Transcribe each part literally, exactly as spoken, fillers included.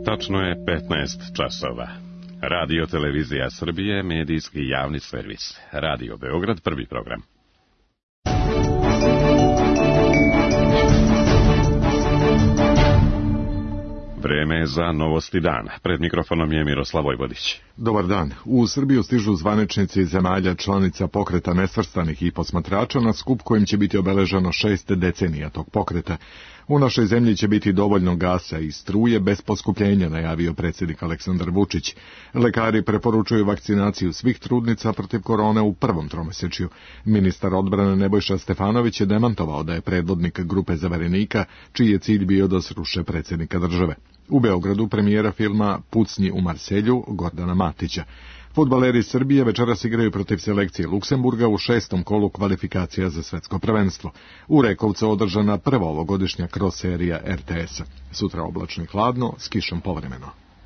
Tačno je petnaest časova. Radio Televizija Srbije, medijski javni servis. Radio Beograd, prvi program. Vreme je za Novosti dana. Pred mikrofonom je Miroslav Vojvodić. Dobar dan. U Srbiju stižu zvaničnici zemalja članica pokreta nesvrstanih i posmatrača na skup kojim će biti obeleženo šest decenija tog pokreta. U našoj zemlji će biti dovoljno gasa i struje bez poskupljenja, najavio predsjednik Aleksandar Vučić. Lekari preporučuju vakcinaciju svih trudnica protiv korone u prvom tromesečju. Ministar odbrane Nebojša Stefanović je demantovao da je predvodnik grupe zaverenika, čiji je cilj bio da sruše predsjednika države. U Beogradu premijera filma Pucnji u Marselju Gordana Matića. Fudbaleri Srbije večeras igraju protiv selekcije Luksemburga u šestom kolu kvalifikacija za svetsko prvenstvo. U Rekovcu održana prva ovogodišnja cross serija er te es-a. Sutra oblačno i hladno, s kišom povremeno.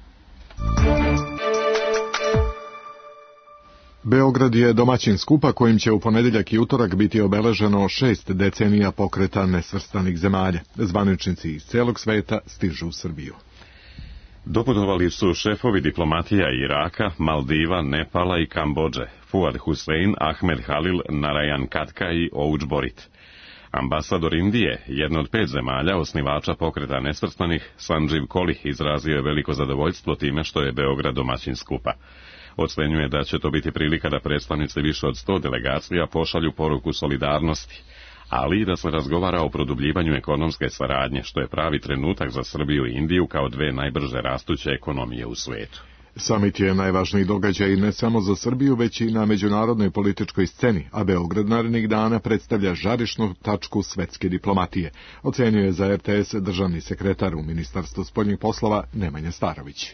Beograd je domaćin skupa kojim će u ponedjeljak i utorak biti obeleženo šest decenija pokreta nesvrstanih zemalja. Zvaničnici iz celog sveta stižu u Srbiju. Doputovali su šefovi diplomatija Iraka, Maldiva, Nepala i Kambodže, Fuad Hussein, Ahmed Halil, Narayan Katka i Ouch Borit. Ambasador Indije, jedno od pet zemalja osnivača pokreta nesvrstanih, Sanjiv Koli, izrazio je veliko zadovoljstvo time što je Beograd domaćin skupa. Ocenjuje da će to biti prilika da predstavnici više od sto delegacija pošalju poruku solidarnosti, ali i da se razgovara o produbljivanju ekonomske saradnje, što je pravi trenutak za Srbiju i Indiju kao dve najbrže rastuće ekonomije u svijetu. Samit je najvažniji događaj ne samo za Srbiju, već i na međunarodnoj političkoj sceni, a Beograd narednih dana predstavlja žarišnu tačku svetske diplomatije, ocenjuje za er te es državni sekretar u Ministarstvu spoljnih poslova Nemanja Starović.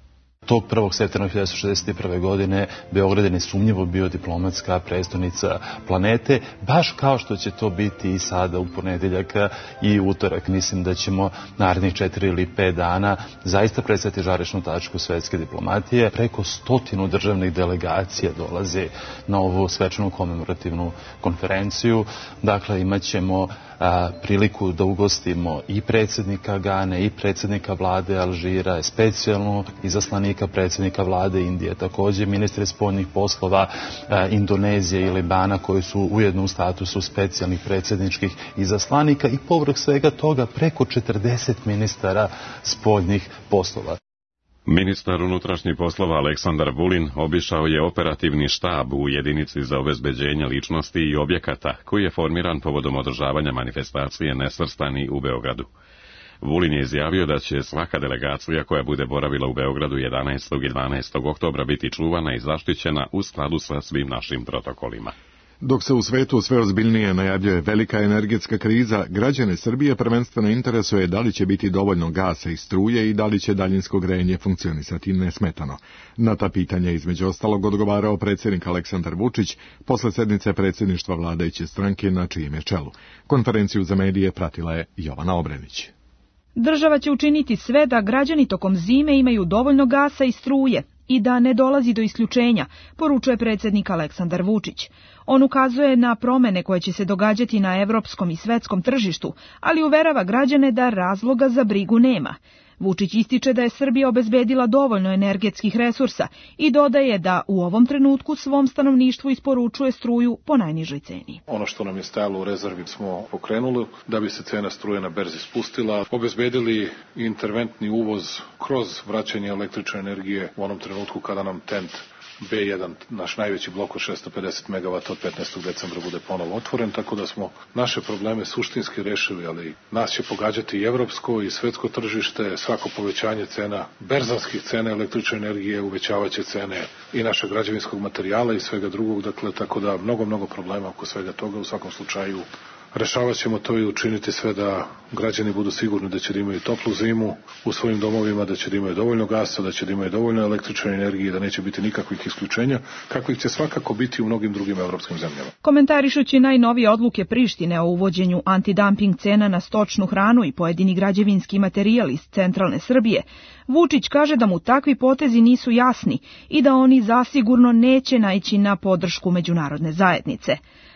Tog prvog septembra hiljadu devetsto šezdeset prve. godine Beograd je nesumnjivo bio diplomatska prestonica planete, baš kao što će to biti i sada u ponedjeljak i utorak. Mislim da ćemo narednih četiri ili pet dana zaista predstaviti žarišnu tačku svetske diplomatije. Preko stotinu državnih delegacija dolaze na ovu svečanu komemorativnu konferenciju. Dakle, imat ćemo a, priliku da ugostimo i predsjednika Gane, i predsjednika vlade Alžira, specijalno izaslanika predsjednika vlade Indije, također ministri spoljnih poslova e, Indonezije i Libana, koji su ujedno u statusu specijalnih predsjedničkih izaslanika, i povrh svega toga preko četrdeset ministara spoljnih poslova. Ministar unutrašnjih poslova Aleksandar Vulin obišao je operativni štab u jedinici za obezbeđenje ličnosti i objekata, koji je formiran povodom održavanja manifestacije Nesvrstani u Beogradu. Vulin je izjavio da će svaka delegacija koja bude boravila u Beogradu jedanaestog i dvanaestog oktobra biti čuvana i zaštićena u skladu sa svim našim protokolima. Dok se u svetu sve ozbiljnije najavljuje velika energetska kriza, građane Srbije prvenstveno interesuje da li će biti dovoljno gasa i struje i da li će daljinsko grejanje funkcionisati nesmetano. Na ta pitanja između ostalog odgovarao predsjednik Aleksandar Vučić posle sednice predsjedništva vladajuće stranke na čijem je čelu. Konferenciju za medije pratila je Jovana Obrenić. Država će učiniti sve da građani tokom zime imaju dovoljno gasa i struje i da ne dolazi do isključenja, poručuje predsjednik Aleksandar Vučić. On ukazuje na promene koje će se događati na evropskom i svetskom tržištu, ali uverava građane da razloga za brigu nema. Vučić ističe da je Srbija obezbedila dovoljno energetskih resursa i dodaje da u ovom trenutku svom stanovništvu isporučuje struju po najnižoj ceni. Ono što nam je stajalo u rezervi smo pokrenuli da bi se cena struje na berzi spustila, obezbedili interventni uvoz kroz vraćanje električne energije u onom trenutku kada nam T E N T be jedan, naš najveći blok od šessto pedeset megavata od petnaestog decembra bude ponovo otvoren, tako da smo naše probleme suštinski rešili, ali nas će pogađati i evropsko i svetsko tržište, svako povećanje cena, berzanskih cena električne energije uvećavaće cene i našeg građevinskog materijala i svega drugog, dakle, tako da mnogo, mnogo problema oko svega toga. U svakom slučaju rešavat ćemo to i učiniti sve da građani budu sigurni da će da imaju toplu zimu u svojim domovima, da će da imaju dovoljno gasa, da će da imaju dovoljno električne energije, da neće biti nikakvih isključenja, kakvih će svakako biti u mnogim drugim evropskim zemljama. Komentarišući najnovije odluke Prištine o uvođenju antidumping cena na stočnu hranu i pojedini građevinski materijal iz centralne Srbije, Vučić kaže da mu takvi potezi nisu jasni i da oni zasigurno neće naići na podršku međunarodne zajednice.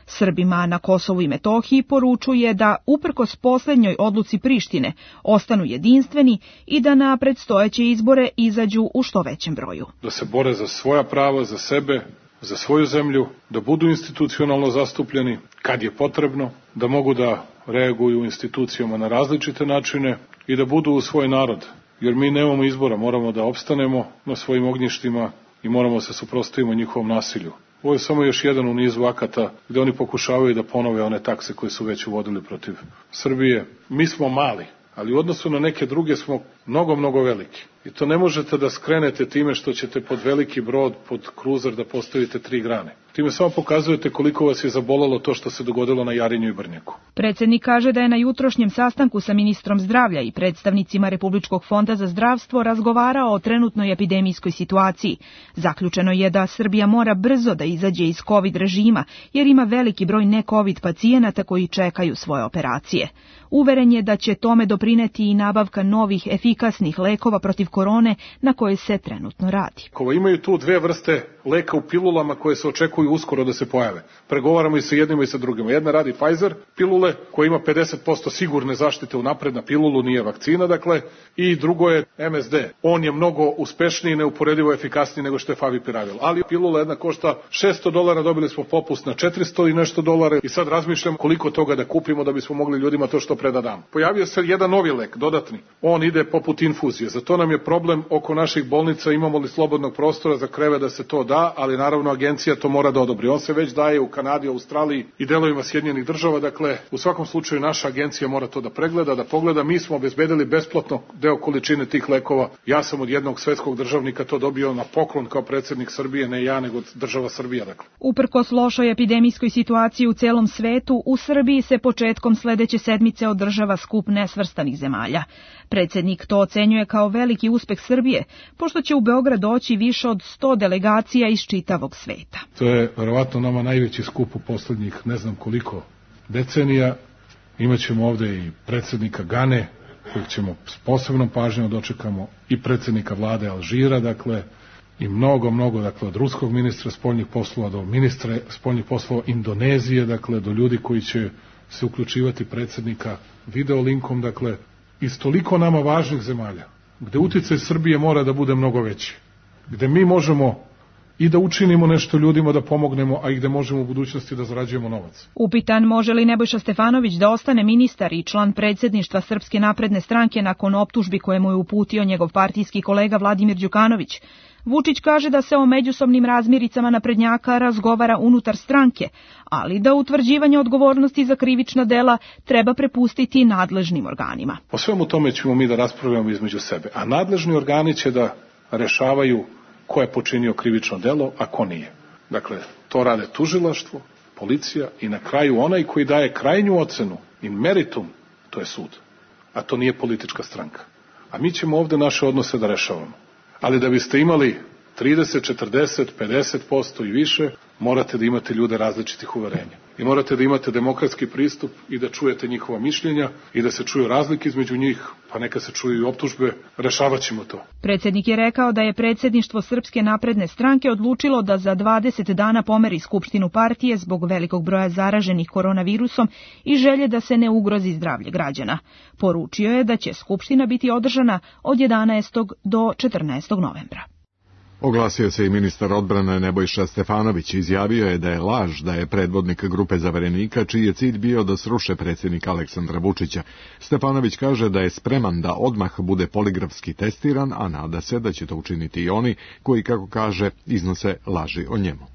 Srbima na Kosovu i Metohiji poručuje da, uprkos posljednjoj odluci Prištine, ostanu jedinstveni i da na predstojeće izbore izađu u što većem broju. Da se bore za svoja prava, za sebe, za svoju zemlju, da budu institucionalno zastupljeni kad je potrebno, da mogu da reaguju u institucijama na različite načine i da budu u svoj narod. Jer mi nemamo izbora, moramo da opstanemo na svojim ognjištima i moramo se suprotstavimo njihovom nasilju. Ovo je samo još jedan u nizu akata gde oni pokušavaju da ponove one takse koje su već uvodili protiv Srbije. Mi smo mali, ali u odnosu na neke druge smo mnogo, mnogo veliki. I to ne možete da skrenete time što ćete pod veliki brod, pod kruzer da postavite tri grane. Time samo pokazujete koliko vas je zabolalo to što se dogodilo na Jarinju i Brnjaku. Predsjednik kaže da je na jutrošnjem sastanku sa ministrom zdravlja i predstavnicima Republičkog fonda za zdravstvo razgovarao o trenutnoj epidemijskoj situaciji. Zaključeno je da Srbija mora brzo da izađe iz COVID režima, jer ima veliki broj ne-COVID pacijenata koji čekaju svoje operacije. Uveren je da će tome doprineti i nabavka novih efikasnih lekova protiv korone na koje se trenutno radi. Ko imaju tu dve vrste leka u pilulama koje se očekuju uskoro da se pojave. Pregovaramo i sa jednima i sa drugima. Jedna radi Pfizer pilule koja ima pedeset posto sigurne zaštite unapred na pilulu, nije vakcina, dakle, i drugo je M S D. On je mnogo uspešniji i neuporedivo efikasniji nego što je Favipiravir. Ali pilula jedna košta šesto dolara, dobili smo popust na četiristo i nešto dolara i sad razmišljam koliko toga da kupimo da bismo mogli ljudima to što preda dam. Pojavio se jedan novi lek, dodatni. On ide poput infuzije. Zato nam je problem oko naših bolnica, imamo li slobodnog prostora za kreve da se to da, ali naravno agencija to mora da odobri. On se već daje u Kanadi, Australiji i delovima Sjedinjenih država, dakle u svakom slučaju naša agencija mora to da pregleda, da pogleda. Mi smo obezbedili besplatno deo količine tih lekova. Ja sam od jednog svetskog državnika to dobio na poklon kao predsjednik Srbije, ne ja nego država Srbija. Dakle. Uprkos lošoj epidemijskoj situaciji u celom svetu, u Srbiji se početkom sledeće sedmice održava skup nesvrstanih zemalja. Predsjednik to ocenjuje kao veliki uspeh Srbije, pošto će u Beograd doći više od sto delegacija iz čitavog sveta. To je verovatno nama najveći skup u poslednjih ne znam koliko decenija. Imaćemo ovde i predsjednika Gane, kojeg ćemo s posebnom pažnjom dočekamo, i predsjednika vlade Alžira, dakle, i mnogo, mnogo, dakle, od ruskog ministra spoljnih poslova do ministra spoljnih poslova Indonezije, dakle, do ljudi koji će se uključivati predsjednika video linkom, dakle, iz toliko nama važnih zemalja, gde uticaj Srbije mora da bude mnogo veći, gde mi možemo i da učinimo nešto ljudima, da pomognemo, a i gde možemo u budućnosti da zarađujemo novac. Upitan može li Nebojša Stefanović da ostane ministar i član predsjedništva Srpske napredne stranke nakon optužbi koje mu je uputio njegov partijski kolega Vladimir Đukanović, Vučić kaže da se o međusobnim razmiricama naprednjaka razgovara unutar stranke, ali da utvrđivanje odgovornosti za krivična dela treba prepustiti nadležnim organima. O svemu tome ćemo mi da raspravljamo između sebe, a nadležni organi će da rešavaju ko je počinio krivično delo, a ko nije. Dakle, to rade tužilaštvo, policija i na kraju onaj koji daje krajnju ocenu in meritum, to je sud. A to nije politička stranka. A mi ćemo ovde naše odnose da rešavamo. Ali da biste imali trideset, četrdeset, pedeset posto i više, morate da imate ljude različitih uverenja. I morate da imate demokratski pristup i da čujete njihova mišljenja i da se čuju razlike između njih, pa neka se čuju i optužbe, rešavat ćemo to. Predsjednik je rekao da je predsjedništvo Srpske napredne stranke odlučilo da za dvadeset dana pomeri skupštinu partije zbog velikog broja zaraženih koronavirusom i želje da se ne ugrozi zdravlje građana. Poručio je da će skupština biti održana od jedanaestog do četrnaestog novembra. Oglasio se i ministar odbrane Nebojša Stefanović. Izjavio je da je laž da je predvodnik grupe zaverenika čiji je cilj bio da sruše predsjednika Aleksandra Vučića. Stefanović kaže da je spreman da odmah bude poligrafski testiran, a nada se da će to učiniti i oni koji, kako kaže, iznose laži o njemu.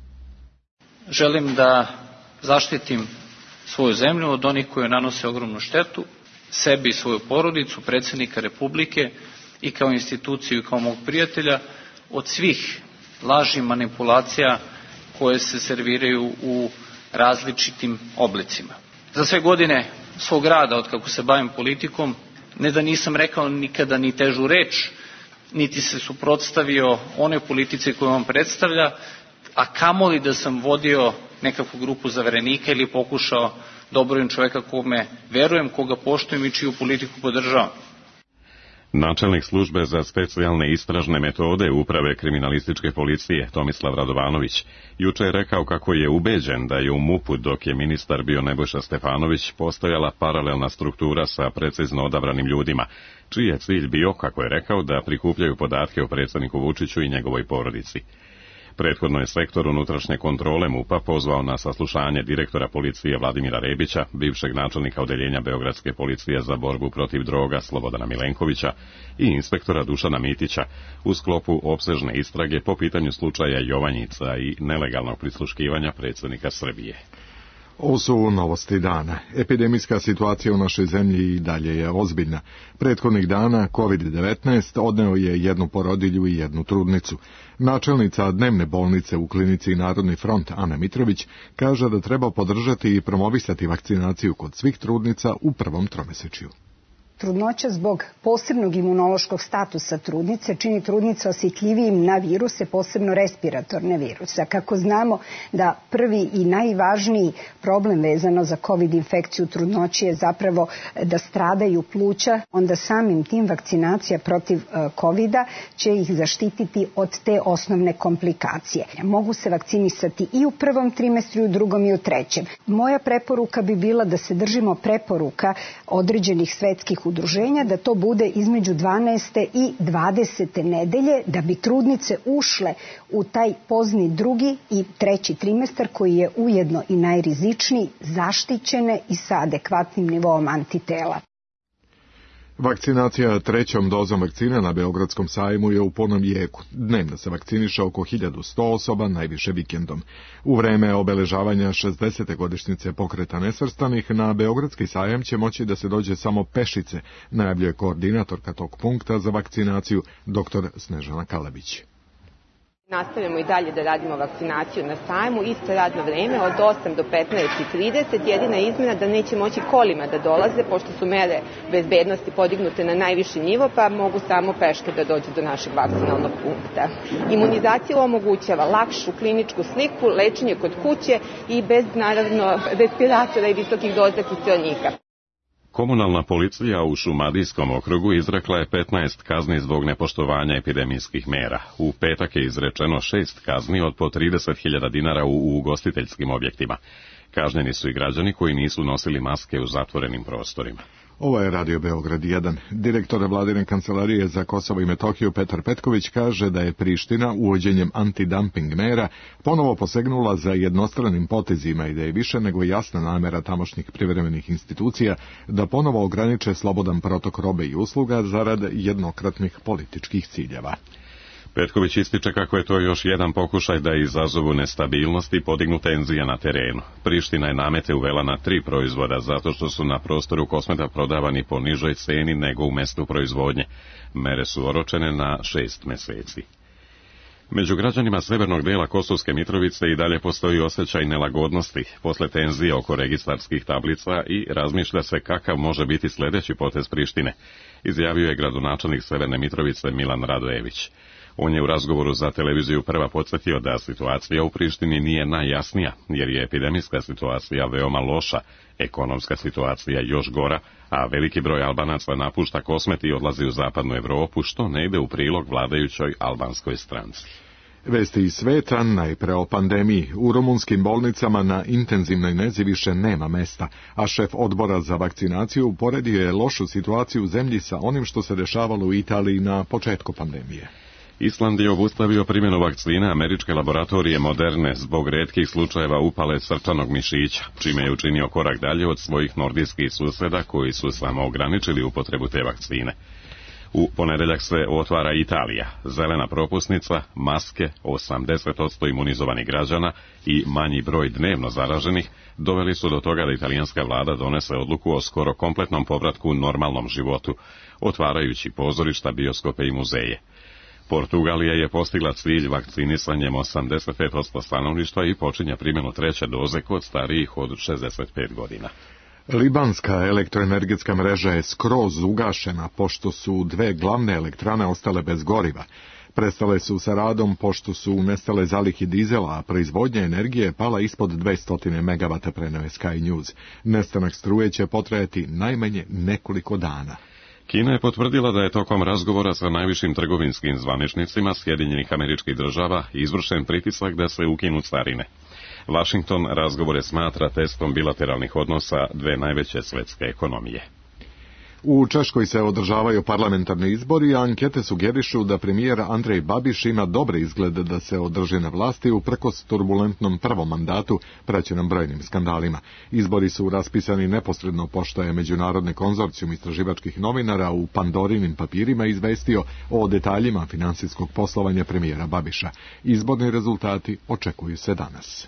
Želim da zaštitim svoju zemlju od onih koji nanose ogromnu štetu, sebi i svoju porodicu, predsjednika Republike i kao instituciju i kao mog prijatelja, od svih laži i manipulacija koje se serviraju u različitim oblicima. Za sve godine svog rada, od kako se bavim politikom, ne da nisam rekao nikada ni težu reč, niti se suprotstavio one politici koju on predstavlja, a kamoli da sam vodio nekakvu grupu zaverenika ili pokušao da obrojim čoveka kome verujem, koga poštujem i čiju politiku podržavam. Načelnik službe za specijalne istražne metode Uprave kriminalističke policije Tomislav Radovanović juče je rekao kako je ubeđen da je u MUP-u, dok je ministar bio Nebojša Stefanović, postojala paralelna struktura sa precizno odabranim ljudima, čiji je cilj bio, kako je rekao, da prikupljaju podatke o predsjedniku Vučiću i njegovoj porodici. Prethodno je sektor unutrašnje kontrole MUP-a pozvao na saslušanje direktora policije Vladimira Rebića, bivšeg načelnika odeljenja Beogradske policije za borbu protiv droga Slobodana Milenkovića i inspektora Dušana Mitića u sklopu opsežne istrage po pitanju slučaja Jovanjica i nelegalnog prisluškivanja predsjednika Srbije. Ovo su novosti dana. Epidemijska situacija u našoj zemlji i dalje je ozbiljna. Prethodnih dana kovid devetnaest odneo je jednu porodilju i jednu trudnicu. Načelnica dnevne bolnice u klinici Narodni front Ana Mitrović kaže da treba podržati i promovisati vakcinaciju kod svih trudnica u prvom tromesečju. Trudnoća zbog posebnog imunološkog statusa trudnice čini trudnice osjetljivijim na viruse, posebno respiratorne viruse. Kako znamo da prvi i najvažniji problem vezano za COVID infekciju trudnoći je zapravo da stradaju pluća, onda samim tim vakcinacija protiv kovida će ih zaštititi od te osnovne komplikacije. Mogu se vakcinisati i u prvom trimestru, i u drugom i u trećem. Moja preporuka bi bila da se držimo preporuka određenih svetskih udruženja, da to bude između dvanaeste i dvadesete nedelje, da bi trudnice ušle u taj pozni drugi i treći trimestar, koji je ujedno i najrizičniji, zaštićene i sa adekvatnim nivoom antitela. Vakcinacija trećom dozom vakcine na Beogradskom sajmu je u punom jeku. Dnevno se vakciniše oko hiljadu sto osoba, najviše vikendom. U vreme obeležavanja šezdesete godišnjice Pokreta nesvrstanih na Beogradski sajam će moći da se dođe samo pešice, najavljuje koordinatorka tog punkta za vakcinaciju dr. Snežana Kalabić. Nastavljamo i dalje da radimo vakcinaciju na sajmu, isto radno vreme od osam do petnaest i trideset. Jedina izmjena da neće moći kolima da dolaze, pošto su mere bezbednosti podignute na najviši nivo, pa mogu samo peške da dođu do našeg vakcinalnog punkta. Imunizacija omogućava lakšu kliničku sliku, lečenje kod kuće i bez, naravno, respiratora i visokih doza kiseonika. Komunalna policija u Šumadijskom okrugu izrekla je petnaest kazni zbog nepoštovanja epidemijskih mera. U petak je izrečeno šest kazni od po trideset hiljada dinara u ugostiteljskim objektima. Kažnjeni su i građani koji nisu nosili maske u zatvorenim prostorima. Ovo je Radio Beograd jedan. Direktor Vladine kancelarije za Kosovo i Metohiju Petar Petković kaže da je Priština uvođenjem antidumping mera ponovo posegnula za jednostranim potezima i da je više nego jasna namera tamošnjih privremenih institucija da ponovo ograniče slobodan protok robe i usluga zarad jednokratnih političkih ciljeva. Petković ističe kako je to još jedan pokušaj da izazovu nestabilnost i podignu tenzije na terenu. Priština je namete uvela na tri proizvoda zato što su na prostoru Kosmeta prodavani po nižoj ceni nego u mestu proizvodnje. Mere su oročene na šest meseci. Među građanima severnog dela Kosovske Mitrovice i dalje postoji osjećaj nelagodnosti posle tenzije oko registarskih tablica i razmišlja se kakav može biti sljedeći potez Prištine, izjavio je gradonačelnik Severne Mitrovice Milan Radojević. On je u razgovoru za televiziju Prva podsjetio da situacija u Prištini nije najjasnija, jer je epidemijska situacija veoma loša, ekonomska situacija još gora, a veliki broj Albanaca napušta Kosmet i odlazi u zapadnu Evropu, što ne ide u prilog vladajućoj albanskoj stranci. Vesti iz sveta, najpre o pandemiji. U rumunskim bolnicama na intenzivnoj nezi više nema mesta, a šef odbora za vakcinaciju uporedio je lošu situaciju u zemlji sa onim što se dešavalo u Italiji na početku pandemije. Island je obustavio primjenu vakcina američke laboratorije Moderne zbog retkih slučajeva upale srčanog mišića, čime je učinio korak dalje od svojih nordijskih susjeda koji su samo ograničili upotrebu te vakcine. U ponedeljak se otvara Italija, zelena propusnica, maske, osamdeset posto imunizovanih građana i manji broj dnevno zaraženih doveli su do toga da italijanska vlada donese odluku o skoro kompletnom povratku normalnom životu, otvarajući pozorišta, bioskope i muzeje. Portugalija je postigla cilj vakcinisanjem osamdeset pet posto stanovništva i počinje primjenu treće doze kod starijih od šezdeset pet godina. Libanska elektroenergetska mreža je skroz ugašena pošto su dve glavne elektrane ostale bez goriva. Prestale su sa radom pošto su nestale zalihe dizela, a proizvodnja energije je pala ispod dvesta megavata, preneo je Sky News. Nestanak struje će potrajati najmanje nekoliko dana. Kina je potvrdila da je tokom razgovora sa najvišim trgovinskim zvaničnicima Sjedinjenih Američkih Država izvršen pritisak da se ukinu carine. Washington razgovore smatra testom bilateralnih odnosa dve najveće svetske ekonomije. U Češkoj se održavaju parlamentarni izbori, a ankete sugerišu da premijer Andrej Babiš ima dobre izglede da se održi na vlasti uprkos turbulentnom prvom mandatu praćenom brojnim skandalima. Izbori su raspisani neposredno pošto je Međunarodni konzorcijum istraživačkih novinara u Pandorinim papirima izvestio o detaljima finansijskog poslovanja premijera Babiša. Izborni rezultati očekuju se danas.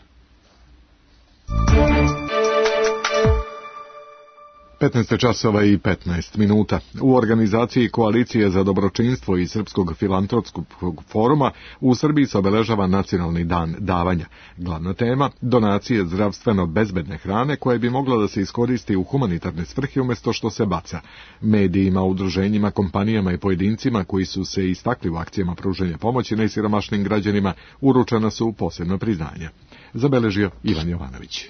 petnaest časova i petnaest minuta. U organizaciji Koalicije za dobročinstvo i Srpskog filantropskog foruma u Srbiji se obeležava Nacionalni dan davanja. Glavna tema – donacije zdravstveno bezbedne hrane koje bi mogla da se iskoristi u humanitarne svrhe umjesto što se baca. Medijima, udruženjima, kompanijama i pojedincima koji su se istakli u akcijama pružanja pomoći najsiromašnijim građanima uručena su posebna priznanja. Zabeležio Ivan Jovanović.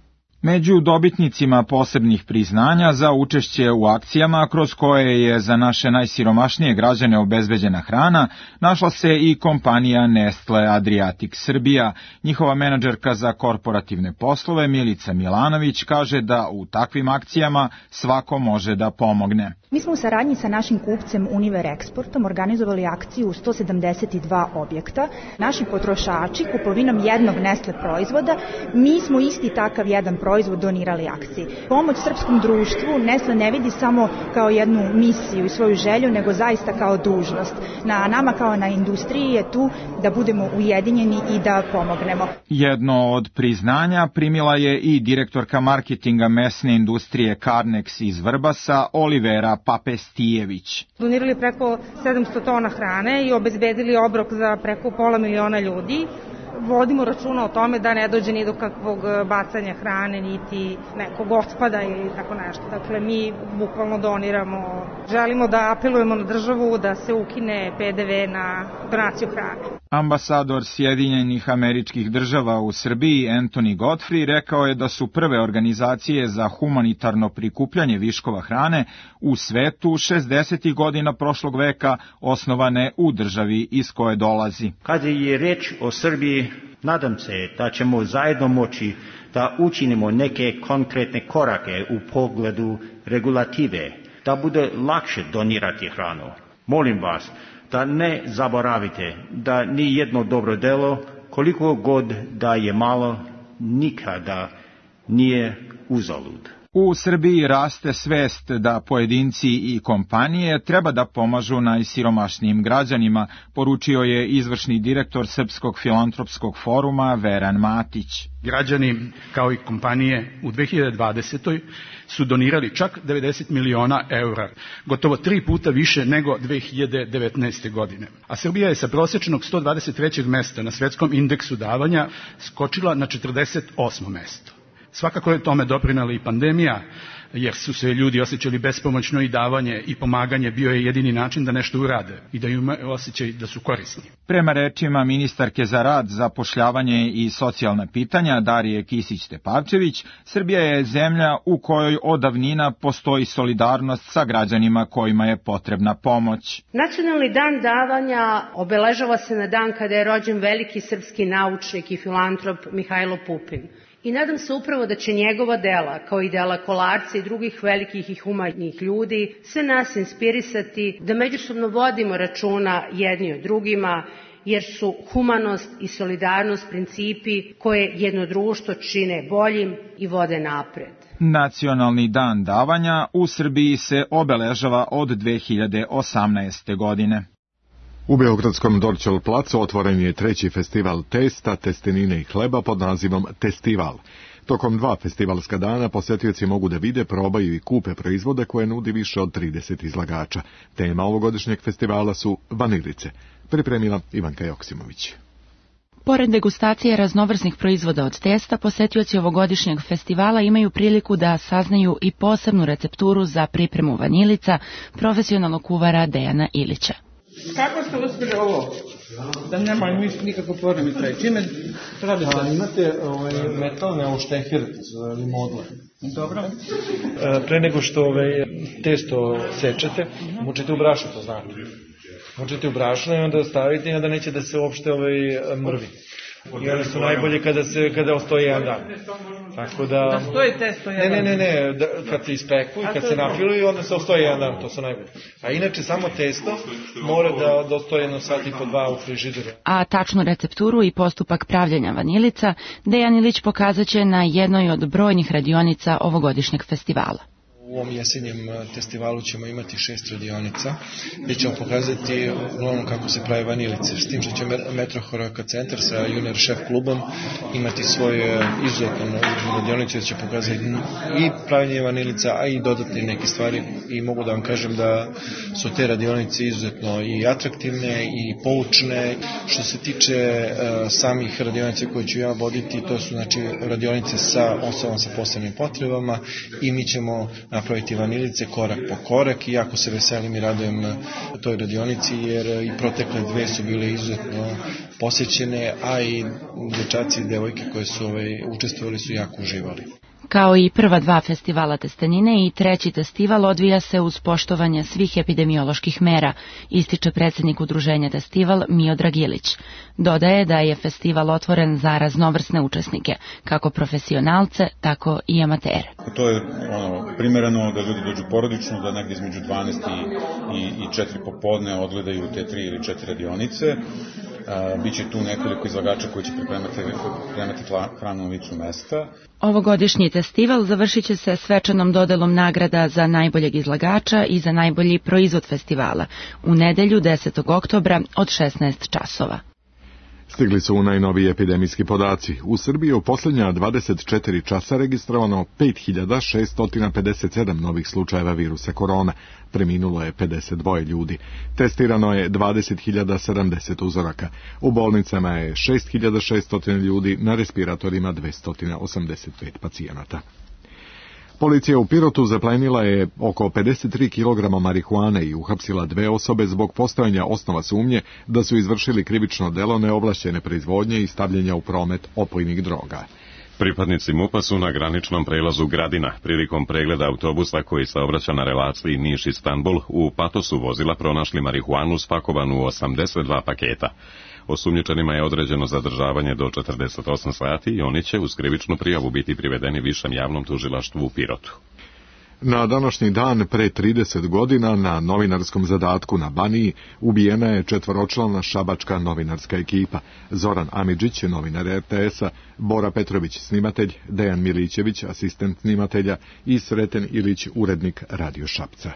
Među dobitnicima posebnih priznanja za učešće u akcijama kroz koje je za naše najsiromašnije građane obezbeđena hrana našla se i kompanija Nestle Adriatic Srbija. Njihova menadžerka za korporativne poslove Milica Milanović kaže da u takvim akcijama svako može da pomogne. Mi smo u saradnji sa našim kupcem Univer Eksportom organizovali akciju u sto sedamdeset dva objekta. Naši potrošači kupovinom jednog Nestle proizvoda, mi smo isti takav jedan proizvod donirali akciji. Pomoć srpskom društvu Nestle ne vidi samo kao jednu misiju i svoju želju, nego zaista kao dužnost. Na nama kao na industriji je tu da budemo ujedinjeni i da pomognemo. Jedno od priznanja primila je i direktorka marketinga mesne industrije Carnex iz Vrbasa, Olivera Papestijević. Donirali preko sedamsto tona hrane i obezbedili obrok za preko pola miliona ljudi. Vodimo računa o tome da ne dođe ni do kakvog bacanja hrane, niti nekog otpada ili tako nešto. Dakle, mi bukvalno doniramo. Želimo da apelujemo na državu da se ukine pe de ve na donaciju hrane. Ambasador Sjedinjenih Američkih Država u Srbiji Anthony Godfrey rekao je da su prve organizacije za humanitarno prikupljanje viškova hrane u svetu šezdesetih godina prošlog veka osnovane u državi iz koje dolazi. Kada je reč o Srbiji, nadam se da ćemo zajedno moći da učinimo neke konkretne korake u pogledu regulative, da bude lakše donirati hranu. Molim vas da ne zaboravite da ni jedno dobro delo, koliko god da je malo, nikada nije uzalud. U Srbiji raste svest da pojedinci i kompanije treba da pomažu najsiromašnijim građanima, poručio je izvršni direktor Srpskog filantropskog foruma Veran Matić. Građani, kao i kompanije, u dve hiljade dvadesetoj su donirali čak devedeset miliona eura, gotovo tri puta više nego dve hiljade devetnaeste. godine. A Srbija je sa prosječnog sto dvadeset trećeg mesta na svetskom indeksu davanja skočila na četrdeset osmo mesto. Svakako je tome doprinala i pandemija, jer su se ljudi osjećali bespomoćno i davanje i pomaganje bio je jedini način da nešto urade i da imaju osjećaj da su korisni. Prema rečima ministarke za rad, zapošljavanje i socijalna pitanja Darije Kisić-Tepavčević, Srbija je zemlja u kojoj od davnina postoji solidarnost sa građanima kojima je potrebna pomoć. Nacionalni dan davanja obeležava se na dan kada je rođen veliki srpski naučnik i filantrop Mihajlo Pupin. I nadam se upravo da će njegova dela, kao i dela Kolarca i drugih velikih i humanih ljudi, sve nas inspirisati da međusobno vodimo računa jedni o drugima, jer su humanost i solidarnost principi koje jedno društvo čine boljim i vode napred. Nacionalni dan davanja u Srbiji se obeležava od dve hiljade osamnaeste. godine. U Beogradskom Dorćol placu otvoren je treći festival testa, testenine i hleba pod nazivom Testival. Tokom dva festivalska dana posetioci mogu da vide, probaju i kupe proizvode koje nudi više od trideset izlagača. Tema ovogodišnjeg festivala su vanilice. Pripremila Ivanka Joksimović. Pored degustacije raznovrsnih proizvoda od testa, posetioci ovogodišnjeg festivala imaju priliku da saznaju i posebnu recepturu za pripremu vanilica profesionalnog kuvara Dejana Ilića. Kako ste uspjeli ovo Da nema nikako poremetaj. Čime radite? A, imate ovaj, metalne oštehir ili modle. Dobro. E, pre nego što ovaj, testo sečete, mučite u brašno, to znate. Mučite u brašno i onda stavite i onda neće da se uopšte ovaj, mrvi. I one su najbolje kada se kada ostoje jedan dan. Tako da... Da stoji testo jedan dan? Ne, ne, ne, ne, da, kad se ispeku i kad se nafiluju, onda se ostoje jedan dan, to su najbolje. A inače samo testo mora da, da ostoje jedno sat i po dva u frižideru. A tačnu recepturu i postupak pravljenja vanilica Dejan Ilić pokazat će na jednoj od brojnih radionica ovogodišnjeg festivala. U ovom jesenjem festivalu ćemo imati šest radionica gdje ćemo pokazati uglavnom kako se pravi vanilice. S tim što će Metro Horeca centar sa Junior Chef klubom imati svoje izuzetno radionice gdje će pokazati i pravljenje vanilica, a i dodatne neke stvari. I mogu da vam kažem da su te radionice izuzetno i atraktivne i poučne. Što se tiče uh, samih radionica koje ću ja voditi, to su znači radionice sa osobama sa posebnim potrebama i mi ćemo napraviti vanilice korak po korak i jako se veselim i radujem toj radionici jer i protekle dve su bile izuzetno posećene, a i dečaci i devojke koje su ovaj, učestvovali su jako uživali. Kao i prva dva festivala testenine i treći festival odvija se uz poštovanje svih epidemioloških mera, ističe predsjednik udruženja Testival Miodrag Ilić. Dodaje da je festival otvoren za raznovrsne učesnike, kako profesionalce, tako i amatere. To je ono, primerano da ljudi dođu porodično, da negdje između dvanaest i, i, i četiri popodne odgledaju te tri ili četiri radionice. A, biće tu nekoliko izlagača koji će pripremati, pripremati hranu na licu mesta. Ovogodišnji festival završit će se svečanom dodelom nagrada za najboljeg izlagača i za najbolji proizvod festivala u nedelju desetog oktobra od šesnaest časova. Stigli su najnoviji epidemijski podaci. U Srbiji u posljednja dvadeset četiri časa registrovano pet hiljada šesto pedeset sedam novih slučajeva virusa korona. Preminulo je pedeset dva ljudi. Testirano je dvadeset hiljada sedamdeset uzoraka. U bolnicama je šest hiljada šesto ljudi, na respiratorima dvesta osamdeset pet pacijenata. Policija u Pirotu zaplenila je oko pedeset tri kilograma marihuane i uhapsila dve osobe zbog postojanja osnova sumnje da su izvršili krivično delo neovlašćene proizvodnje i stavljanja u promet opojnih droga. Pripadnici MUP-a su na graničnom prelazu Gradina prilikom pregleda autobusa koji saobraća na relaciji Niš-Istanbul u patosu vozila pronašli marihuanu spakovanu u osamdeset dva paketa. Osumnjičenima je određeno zadržavanje do četrdeset osam sati i oni će uz krivičnu prijavu biti privedeni višem javnom tužilaštvu u Pirotu. Na današnji dan pre trideset godina na novinarskom zadatku na Baniji ubijena je četvoročlana šabačka novinarska ekipa. Zoran Amidžić, novinar er te esa, Bora Petrović, snimatelj, Dejan Milićević, asistent snimatelja i Sreten Ilić, urednik Radio Šapca.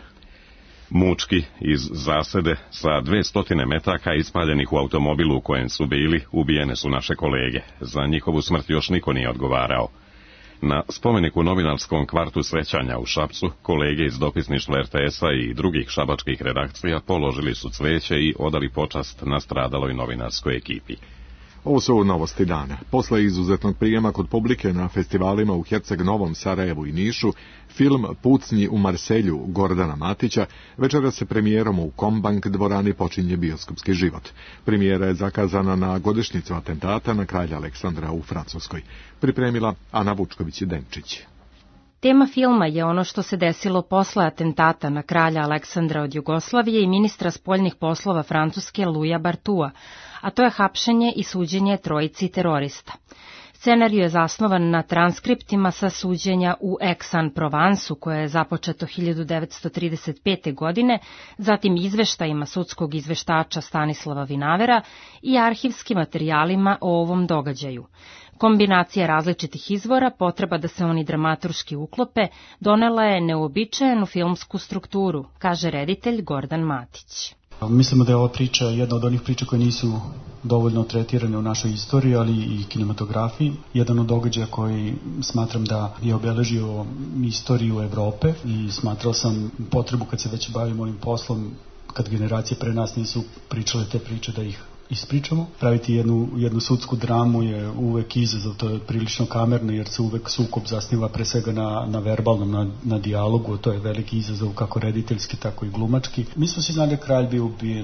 Mučki iz zasede sa dvestotine metaka ispaljenih u automobilu u kojem su bili ubijene su naše kolege. Za njihovu smrt još niko nije odgovarao. Na spomeniku novinarskom kvartu Srećanja u Šapcu kolege iz dopisništva er te esa i drugih šabačkih redakcija položili su cveće i odali počast nastradaloj novinarskoj ekipi. Ovo su novosti dana. Posle izuzetnog prijema kod publike na festivalima u Herceg Novom, Sarajevu i Nišu, film Pucnji u Marselju Gordana Matića večera se premijerom u Kombank dvorani počinje bioskopski život. Premijera je zakazana na godišnjicu atentata na kralja Aleksandra u Francuskoj. Pripremila Ana Vučković-Denčić. Tema filma je ono što se desilo posle atentata na kralja Aleksandra od Jugoslavije i ministra spoljnih poslova Francuske Louisa Bartua, a to je hapšenje i suđenje trojici terorista. Scenarij je zasnovan na transkriptima sa suđenja u Aix-en-Provensu, koje je započeto hiljadu devetsto trideset pete. godine, zatim izveštajima sudskog izveštača Stanislava Vinavera i arhivskim materijalima o ovom događaju. Kombinacija različitih izvora, potreba da se oni dramaturški uklope, donela je neobičajenu filmsku strukturu, kaže reditelj Gordan Matić. Mislimo da je ova priča jedna od onih priča koje nisu dovoljno tretirane u našoj istoriji, ali i kinematografiji. Jedan od događaja koji smatram da je obeležio istoriju Evrope i smatrao sam potrebu kad se već bavimo ovim poslom, kad generacije pre nas nisu pričale te priče, da ih ispričamo. Praviti jednu, jednu sudsku dramu je uvek izazov, to je prilično kamerno jer se uvek sukob zasniva pre svega na, na verbalnom, na, na dijalogu, to je veliki izazov kako rediteljski, tako i glumački. Mi smo si znali da kralj bio ubijen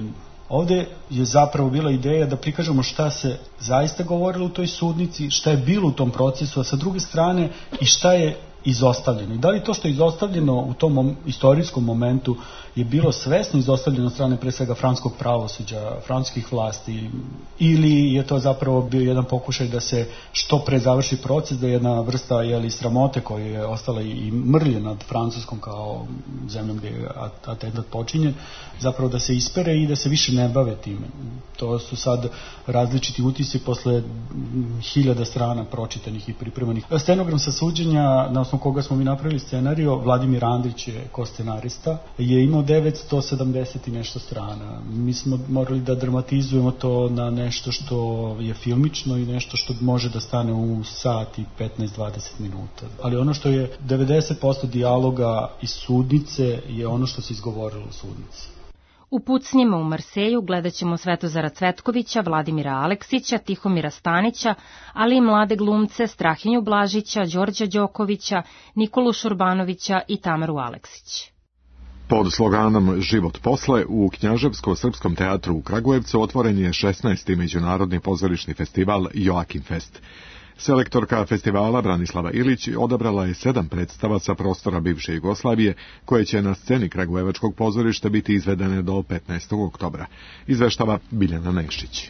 Ovde je zapravo bila ideja da prikažemo šta se zaista govorilo u toj sudnici, šta je bilo u tom procesu, a sa druge strane i šta je izostavljeno. I da li to što je izostavljeno u tom mom, istorijskom momentu je bilo svesno izostavljeno od strane pre svega francuskog pravosuđa, francuskih vlasti, ili je to zapravo bio jedan pokušaj da se što pre završi proces, da je jedna vrsta jeli, sramote koja je ostala i mrlje nad Francuskom kao zemljom gde je atentat počinjen, zapravo da se ispere i da se više ne bave time. To su sad različiti utisci posle hiljada strana pročitanih i pripremanih. Stenogram sa suđenja, na osnovu koga smo mi napravili scenario, Vladimir Andrić je ko-scenarista, je imao devetsto sedamdeset i nešto strana. Mi smo morali da dramatizujemo to na nešto što je filmično i nešto što može da stane u sat i petnaest do dvadeset minuta. Ali ono što je devedeset posto dijaloga iz sudnice je ono što se izgovorilo u sudnici. U pucnjima u Marseju gledat ćemo Svetozara Cvetkovića, Vladimira Aleksića, Tihomira Stanića, ali i mlade glumce Strahinju Blažića, Đorđa Đokovića, Nikolu Šurbanovića i Tamaru Aleksić. Pod sloganom Život posle u Knjaževsko-srpskom teatru u Kragujevcu otvoren je šesnaesti međunarodni pozorišni festival Joakim Fest. Selektorka festivala Branislava Ilić odabrala je sedam predstava sa prostora bivše Jugoslavije koje će na sceni Kragujevačkog pozorišta biti izvedene do petnaestog oktobra. Izveštava Biljana Nešić.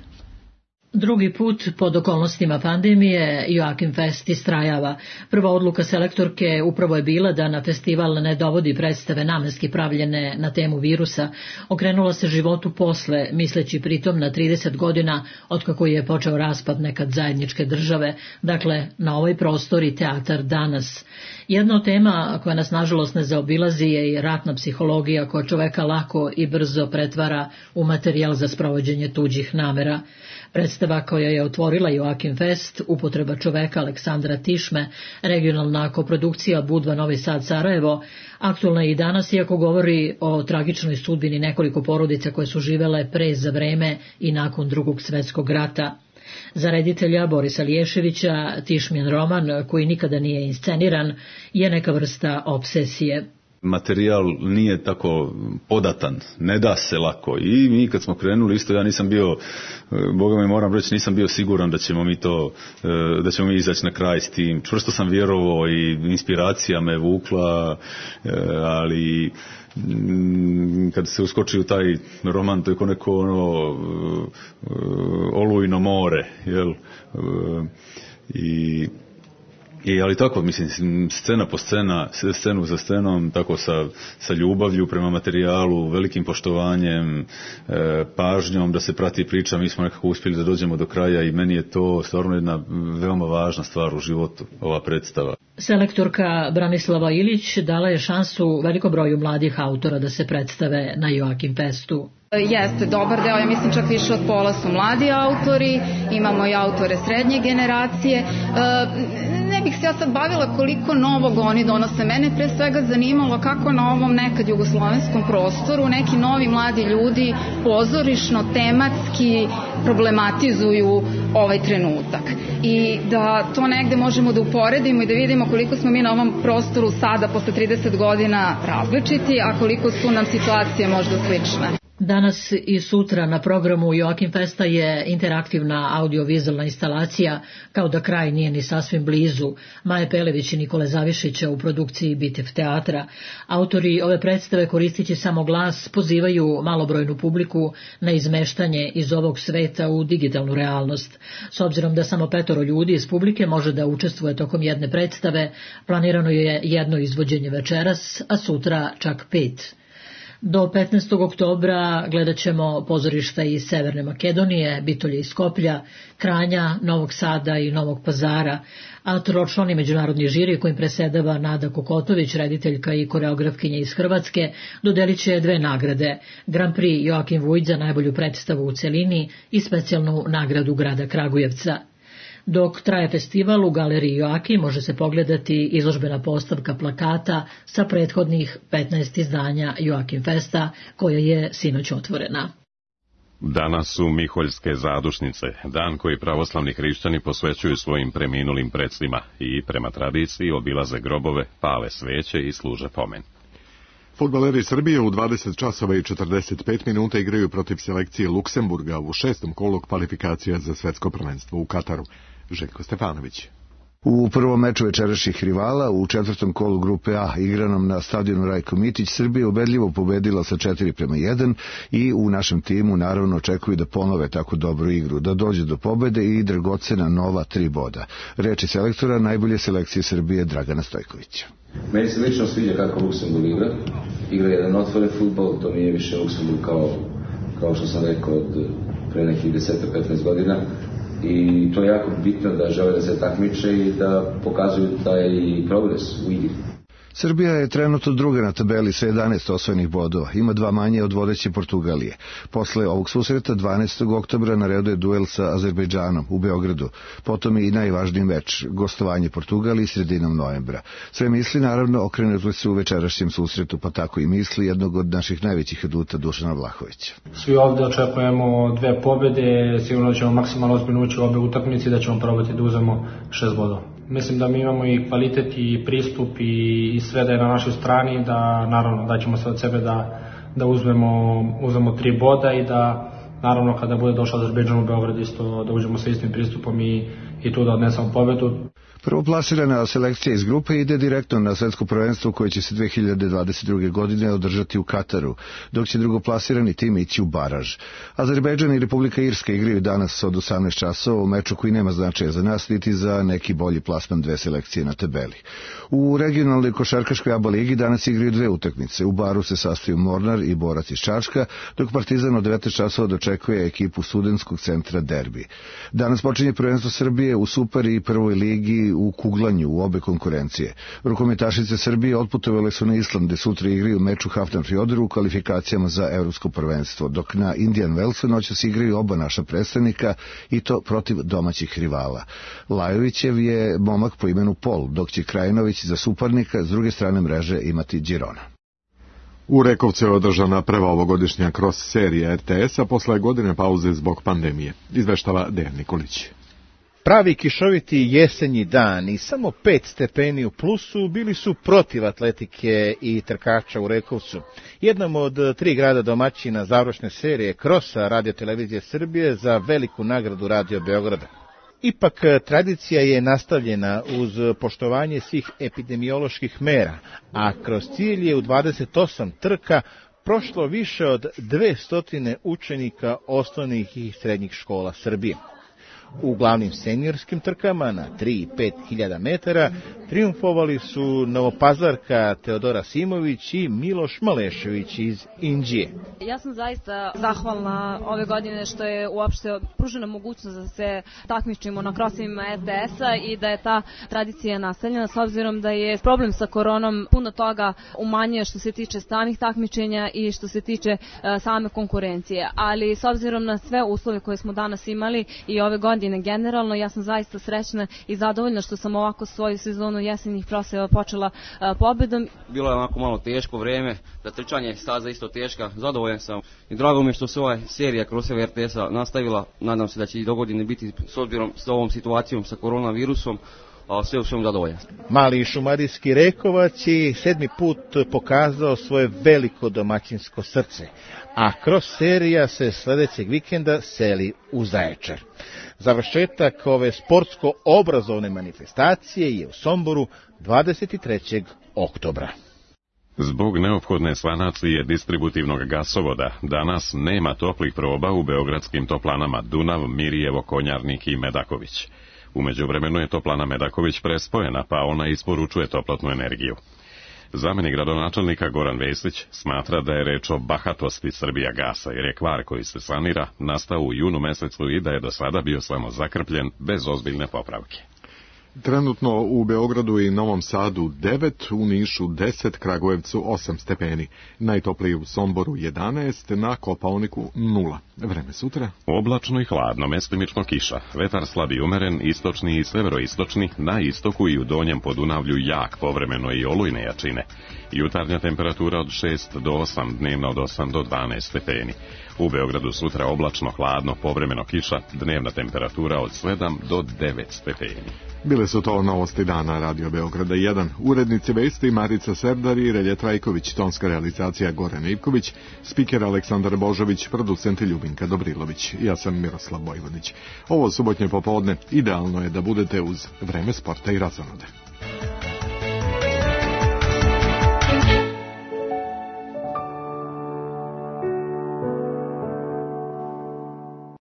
Drugi put pod okolnostima pandemije Joakim Fest istrajava. Prva odluka selektorke upravo je bila da na festival ne dovodi predstave namenski pravljene na temu virusa. Okrenula se životu posle, misleći pritom na trideset godina otkako je počeo raspad nekad zajedničke države, dakle na ovaj prostor i teatar danas. Jedna od tema koja nas nažalost ne zaobilazi je i ratna psihologija koja čoveka lako i brzo pretvara u materijal za sprovođenje tuđih namera. Predstava koja je otvorila Joakim Fest, upotreba čoveka Aleksandra Tišme, regionalna koprodukcija Budva Novi Sad Sarajevo, aktualna je i danas iako govori o tragičnoj sudbini nekoliko porodica koje su živele pre, za vreme i nakon Drugog svetskog rata. Za reditelja Borisa Liješevića Tišmin roman, koji nikada nije insceniran, je neka vrsta obsesije. Materijal nije tako podatan, ne da se lako i mi kad smo krenuli isto ja nisam bio, boga mi moram reći, nisam bio siguran da ćemo mi to, da ćemo mi izaći na kraj s tim. Čvrsto sam vjerovao i inspiracija me vukla, ali kad se uskoči u taj roman to je kao neko ono olujno more, jel? I I, ali tako, mislim, scena po scena, scenu za scenom, tako sa, sa ljubavlju prema materijalu, velikim poštovanjem, e, pažnjom da se prati priča, mi smo nekako uspjeli da dođemo do kraja i meni je to stvarno jedna veoma važna stvar u životu, ova predstava. Selektorka Branislava Ilić dala je šansu velikom broju mladih autora da se predstave na Joakim Festu. Jeste, dobar deo, ja mislim čak više od pola su mladi autori, imamo i autore srednje generacije. Ne bih se ja sad bavila koliko novog oni donose. Mene pre svega zanimalo kako na ovom nekad jugoslovenskom prostoru neki novi mladi ljudi pozorišno, tematski problematizuju ovaj trenutak. I da to negde možemo da uporedimo i da vidimo koliko smo mi na ovom prostoru sada posle trideset godina različiti, a koliko su nam situacije možda slične. Danas i sutra na programu Joakim Festa je interaktivna audiovizualna instalacija, kao da kraj nije ni sasvim blizu, Maje Pelević i Nikole Zavišića u produkciji Bitev teatra. Autori ove predstave koristići samo glas pozivaju malobrojnu publiku na izmeštanje iz ovog sveta u digitalnu realnost. S obzirom da samo petoro ljudi iz publike može da učestvuje tokom jedne predstave, planirano je jedno izvođenje večeras, a sutra čak pet. Do petnaestog oktobra gledat ćemo pozorišta iz Severne Makedonije, Bitolje i Skoplja, Kranja, Novog Sada i Novog Pazara, a tročlani međunarodni žiri kojim presedava Nada Kokotović, rediteljka i koreografkinja iz Hrvatske, dodelit će dve nagrade, Grand Prix Joakim Vujić za najbolju predstavu u celini i specijalnu nagradu grada Kragujevca. Dok traje festival, u galeriji Joakim može se pogledati izložbena postavka plakata sa prethodnih petnaest izdanja Joakim Festa, koja je sinoć otvorena. Danas su Miholjske zadušnice, dan koji pravoslavni hrišćani posvećuju svojim preminulim predsima i, prema tradiciji, obilaze grobove, pale sveće i služe pomen. Fudbaleri Srbije u dvadeset časova i četrdeset pet minuta igraju protiv selekcije Luksemburga u šestom kolu kvalifikacija za svetsko prvenstvo u Kataru. Željko Stefanović. U prvom meču večerašnjih rivala, u četvrtom kolu grupe A, igranom na stadionu Rajko Mitić, Srbija ubedljivo pobedila sa četiri prema jedan i u našem timu naravno očekuju da ponove tako dobru igru, da dođe do pobede i dragocena nova tri boda. Reči selektora najbolje selekcije Srbije Dragana Stojkovića. Meni se lično sviđa kako Luksemburg igra. Igra jedan otvoren fudbal, to nije više Luksemburg kao, kao što sam rekao od pre nekih deset do petnaest godina. I to je jako bitno da žele da se takmiče i da pokazuju taj progres u igri. Srbija je trenutno druga na tabeli sa jedanaest osvojenih bodova. Ima dva manje od vodeće Portugalije. Posle ovog susreta dvanaestog oktobra na redu je duel sa Azerbejdžanom u Beogradu. Potom je i najvažniji meč, gostovanje Portugaliji sredinom novembra. Sve misli naravno okrenuli su u večerašnjem susretu, pa tako i misli jednog od naših najvećih aduta Dušana Vlahovića. Svi ovde očekujemo dve pobede, sigurno ćemo maksimalno ozbiljno ući u obe utakmice i da ćemo probati da uzmemo šest bodova. Mislim da mi imamo i kvalitet i pristup i, i sve da je na našoj strani, da naravno da ćemo sve od sebe da, da uzmemo, uzmemo tri boda i da naravno kada bude došao Azerbejdžan u Beograd isto da uđemo sa istim pristupom i, i tu da odnesemo pobedu. Prvoplasirana selekcija iz grupe ide direktno na svetsko prvenstvo koje će se dve hiljade dvadeset druge. godine održati u Kataru, dok će drugoplasirani tim ići u baraž. Azerbejdžan i Republika Irska igraju danas od osamnaest časova u meču koji nema značaja za nas niti za neki bolji plasman dve selekcije na tabeli. U regionalnoj košarkaškoj A B A ligi danas igraju dve utakmice. U Baru se sastaju Mornar i Borac iz Čačka, dok Partizan od devetnaest časova dočekuje ekipu Studentskog centra Derbi. Danas počinje prvenstvo Srbije u Super i prvoj ligi u kuglanju u obe konkurencije. Rukometašice Srbije otputovale su na Island, gde sutra igraju meč u Hafnarfjordu u kvalifikacijama za evropsko prvenstvo, dok na Indian Wellsu noćas igraju oba naša predstavnika i to protiv domaćih rivala. Lajovićev je momak po imenu Pol, dok će Krajinović za suparnika s druge strane mreže imati Girona. U Rekovcu je održana prva ovogodišnja cross serija R T S-a posle godine pauze zbog pandemije. Izveštava Dejan Nikolić. Pravi kišoviti jesenji dan i samo pet stepeni u plusu bili su protiv atletike i trkača u Rekovcu. Jednom od tri grada domaćina završne serije Krosa Radio-televizije Srbije za veliku nagradu Radio Beograda. Ipak tradicija je nastavljena uz poštovanje svih epidemioloških mera, a kroz cilj je u dvadeset osam trka prošlo više od dvesta učenika osnovnih i srednjih škola Srbije. U glavnim seniorskim trkama na tri i pet hiljada metara triumfovali su Novopazarka Teodora Simović i Miloš Malešević iz Inđije. Ja sam zaista zahvalna ove godine što je uopšte pružena mogućnost da se takmičimo na krosovima R T S-a i da je ta tradicija nastavljena s obzirom da je problem sa koronom puno toga umanjio što se tiče stranih takmičenja i što se tiče uh, same konkurencije. Ali s obzirom na sve uslove koje smo danas imali i ove godine generalno, ja sam zaista srećna i zadovoljna što sam ovako svoju sezonu jesenjih proseva počela uh, pobedom. Bilo je onako malo teško vreme, za trčanje staza isto teška, zadovoljan sam i drago mi je što se ova serija kroseva R T S-a nastavila, nadam se da će i dogodine biti s obzirom s ovom situacijom sa koronavirusom, a sve u svemu zadovoljan. Mali šumadijski Rekovac je sedmi put pokazao svoje veliko domaćinsko srce, a kroz serija se sledećeg vikenda seli u Zaječar. Završetak ove sportsko-obrazovne manifestacije je u Somboru dvadeset trećeg oktobra. Zbog neophodne sanacije distributivnog gasovoda danas nema toplih proba u beogradskim toplanama Dunav, Mirjevo, Konjarnik i Medaković. U međuvremenu je toplana Medaković prespojena, pa ona isporučuje toplotnu energiju. Zamenik gradonačelnika Goran Vesić smatra da je reč o bahatosti Srbijagasa, jer je kvar koji se sanira nastao u junu mesecu i da je do sada bio samo zakrpljen bez ozbiljne popravke. Trenutno u Beogradu i Novom Sadu devet, u Nišu deset, Kragujevcu osam stepeni. Najtopliji u Somboru jedanaest, na Kopaoniku nula. Vreme sutra? Oblačno i hladno, mestimično kiša. Vetar slab i umeren, istočni i severoistočni, na istoku i u donjem Podunavlju jak, povremeno i olujne jačine. Jutarnja temperatura od šest do osam, dnevna od osam do dvanaest stepeni. U Beogradu sutra oblačno, hladno, povremeno kiša, dnevna temperatura od sedam do devet stepeni. Bile su to novosti dana Radio Beograda jedan. Urednici vesti Marica Serdar i Relje Trajković, tonska realizacija Goran Ivković, spiker Aleksandar Božović, producent Ljubinka Dobrilović. Ja sam Miroslav Vojvodić. Ovo subotnje popodne idealno je da budete uz Vreme sporta i razonode.